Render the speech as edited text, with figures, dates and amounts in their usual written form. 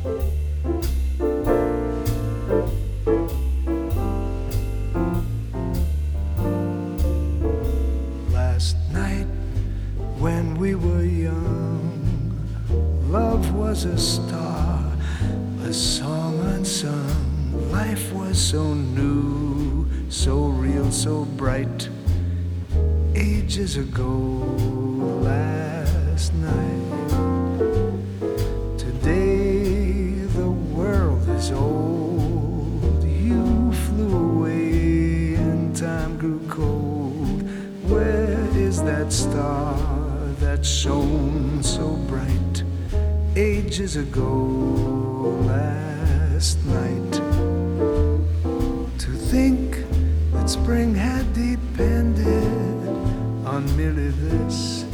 Last night when we were young, love was a star, a song unsung. Life was so new, so real, so bright. Ages ago, last night. Today the world is old. You flew away and time grew cold. Where is that star that shone so bright ages ago, last night? To think that spring had depended on merely this,